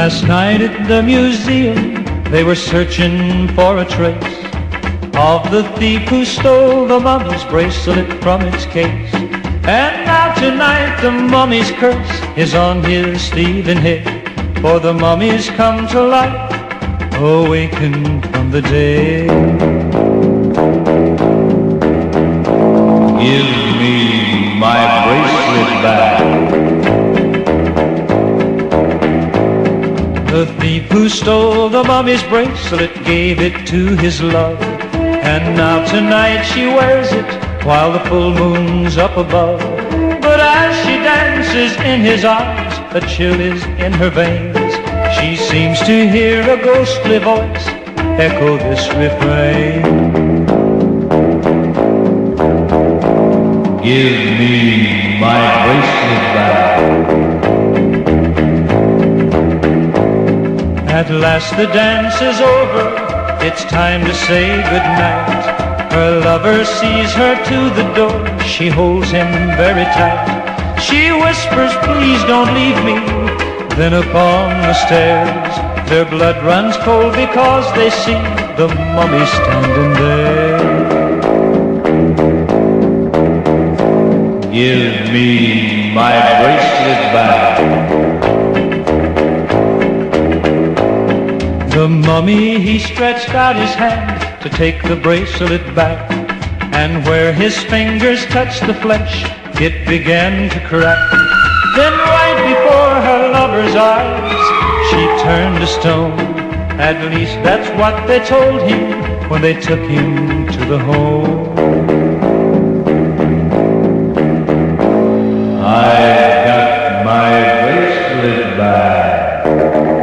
Last night at the museum, they were searching for a trace of the thief who stole the mummy's bracelet from its case. And now tonight the mummy's curse is on his thieving head, for the mummy's come to life, awakened from the dead. Give me my bracelet back. The thief who stole the mummy's bracelet gave it to his love, and now tonight she wears it while the full moon's up above. But as she dances in his arms, a chill is in her veins. She seems to hear a ghostly voice echo this refrain. Give me my bracelet back. At last the dance is over, it's time to say goodnight. Her lover sees her to the door, she holds him very tight. She whispers, please don't leave me. Then upon the stairs, their blood runs cold because they see the mummy standing there. Give me my bracelet back. The mummy, he stretched out his hand to take the bracelet back, and where his fingers touched the flesh, it began to crack. Then right before her lover's eyes, she turned to stone. At least that's what they told him when they took him to the home. I got my bracelet back.